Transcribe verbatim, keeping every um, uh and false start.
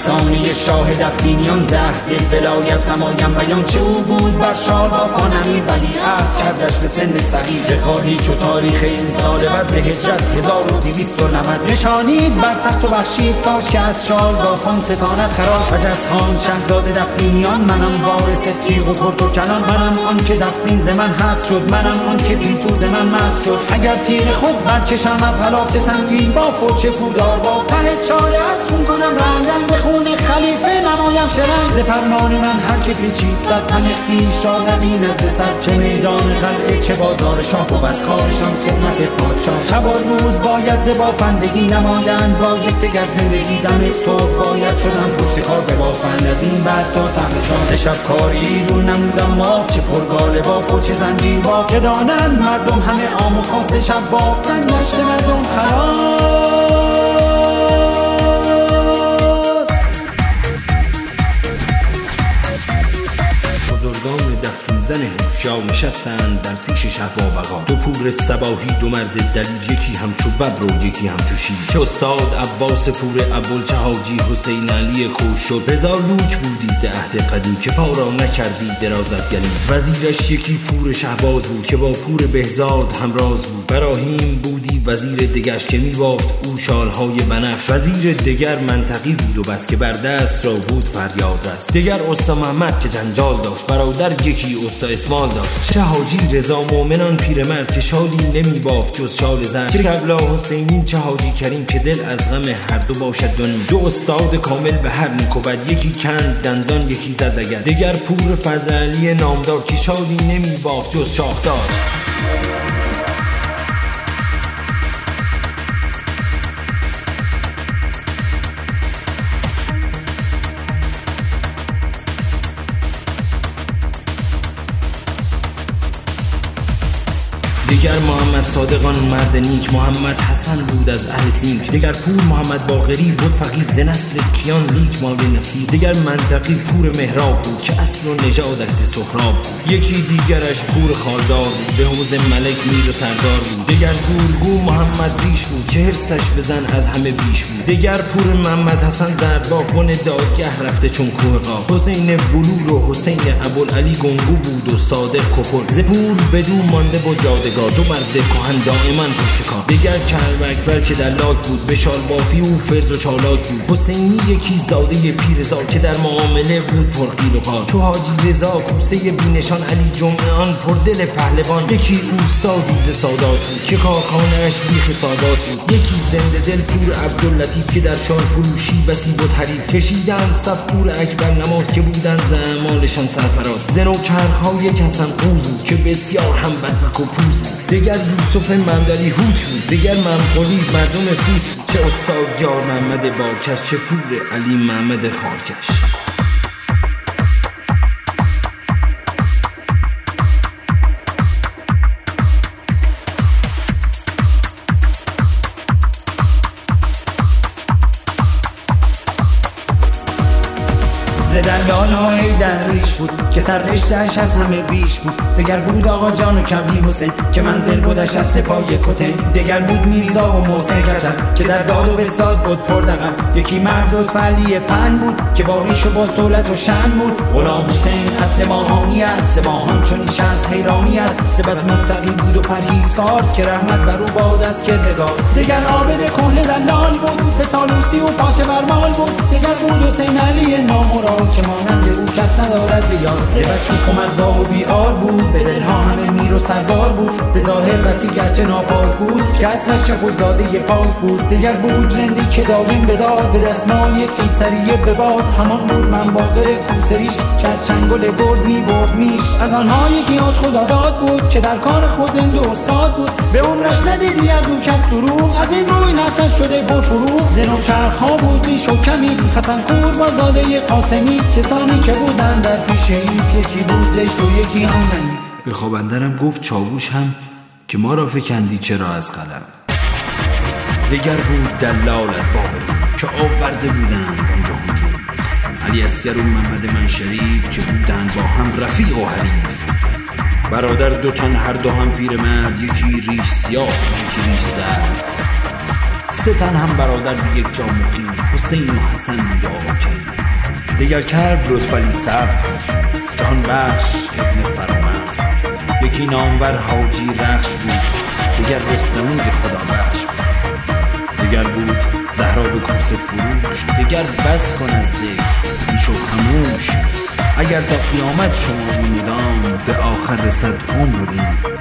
رسانه شاه دفتینیان زهر دل ولایت نمایم بیان چه او بود بر شال بافان امیر ولیعهد کردش به سن صغیر بخواهی چو تاریخ این سال بعد هجرت هزار و دویست و نود نشانید بر تخت و بخشید تاج که از شال بافان ستانت خراج وجز خان شهزاده دفتینیان منم وارث تیغ و پرتوکلان منم آن که دفتین ز من هست شد منم آن که پیتو ز من مست شد اگر تیر خود برکشم از غلاف چه سنگین باف و چه پودار باف ته چاله از خون کنم رنگن به خون خلیفه نمایم شرنگ ز فرمان من هر که پیچید صد تن خویش را نبیند به سر چه میدان قلعه چه بازار شاه بود کارشان خدمت پادشاه شب و روز باید ز بافندگی نمایند با یکدیگر زندگی دم صبح باید شدن پشت کار ببافند از این بعد تا طعم چاه شب کاری رو نمودم ماف چه پرگال باف و چه زنجیر باف که دانند مردم همه عام و خاص شب بافتن گشت مردم خلاص بزرگان دفتین زن هوشیار نشستند در پیش شه با وقار دو پور صباحی دو مرد دلیر یکی همچو ببر و یکی همچو شیر چه استاد عباس پور ابوال چه حاجی حسین علی خوششد رضا لوک بودی ز عهد قدیم که پا را نکردی دراز از گلیم وزیرش یکی پور شهباز بود که با پور بهزاد همراز بود براهیم بودی وزیر دگرش که میبافت او شالهای بنفش وزیر دگر منطقی بود و بس که بر دست را بود فریاد رست دگر استا محمد که جنجال داشت برادر یکی استا اسمال داشت چه حاجی رضا مومنان پیرمرد که شالی نمی بافت جز شال زرد چه کبلا حسینی چه حاجی کریم که دل از غم هر دو باشد دونیم دو استاد کامل به هر نیک و بد یکی کند دندان یکی زد اگر دگر پور فضلی نامدار که شالی نمی بافت جز شاخدار دگر محمد صادقان مرد نیک محمد حسن بود از اهل سینک دگر پور محمد باقری بود فقیر ز نسل کیان لیک مال نصیر دگر منطقی پور مهراب بود که اصل و نژادش ز سهراب بود یکی دیگرش پور خالدار بود به حوض ملک میر و سردار بود دگر زورگو محمد ریش بود که حرصش بزن از همه بیش بود دگر پور محمد حسن زردباف بن دادگه رفته چون کوه قاف حسین بلور و حسین ابوالعلی گنگو بود و صادق کپل ز پور بدو مانده بود یادگار دو مرد کهن دائما پشت کار دگر کرم اکبر که دلاک بود به شال بافی او فرز و چالاک بود حسینی یکی زاده پیرزار که در معامله بود پرقیل و قال چو حاجی رضا کوسه بینشان علی جمعان پردل پهلوان یکی اوستادی ز سادات بود که کارخانه‌اش بیخ سادات بود یکی زنده دل پور عبداللطیف که در شال فروشی بسی بود حریف کشیدند صف پور اکبر نماز که بودند ز اعمالشان سرفراز زن و چرخ‌ها یک حسن قوز بود که بسیار هم بدبک و پوز بود دگر یوسف مندلی هوت بود دگر ممقلی مردم فوت بود چه استاد یار محمد بارکش چه پور علی محمد خارکش دلال های در ریش بود که سر رشتهش از همه بیش بود دگر بود آقا جان و کبی حسین که منزل بودش اصل پای کتین دگر بود میرزا و محسن کچل که در داد و بستاد بود پردقل یکی مرد لطفعلی پن بود که با ریش و با سولت و شن بود غلام حسین اصل ماهانی است ماهان چون ایش از حیرانی است سپس متقی بود و پرهیزکار که رحمت بر او باد از کردگار دگر عابد کهنه دلال بود به سالوسی و پاچه برمال بود دگر بود حسین علی نامراد که مانند او کس ندارد بیار زبش شوک و مزاح و بیار بود به دلها همه میر و سردار بود به ظاهر بسی گرچه ناپاک بود که اصلش چپرزاده پاک بود دگر بود رندی که دایم بداد به دستمال یک قیصریه به باد همان بود من باقر کوسریش که از چنگل گرد می برد میش از آنها یکی آج خداداد بود که در کار خود رند و استاد بود به عمرش ندیدی از او کس دروغ از این روی نسلش شده پرفروغ زن و چرخها بود بیش و کمی حسن پور با زاده قاسمی کسانی که بودن در پیش ایف یکی بود زشت و یکی هم به خوابندرم گفت چاووش هم که ما را فکندی چرا از قلم دگر بود دلال از بابرون که آورده بودند آنجا هجوم علی اصغر و محمد منشریف که بودند با هم رفیق و حریف برادر دو تن هر دو هم پیرمرد یکی ریش سیاه یکی ریش زرد سه تن هم برادر به یک جا مقیم، حسین و حسن یا کریم. دیگر کرد لطفعلی سبز بود، جهان بخش ابن فرامرز بود. یکی نامور حاجی رخش بود، دیگر رستموی خدا بخش بود. دیگر بود زهرا و کوسه فروش، دیگر بس کن از ذکر پیش و خموش. اگر تا قیامت شما مدام، به آخر رسد عمر و این